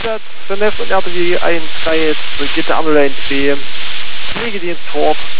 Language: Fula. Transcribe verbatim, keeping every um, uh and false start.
Einsatz für N E F und R T W eins drei, Brigitte Arnold eins B, Pflegedienst vor Ort.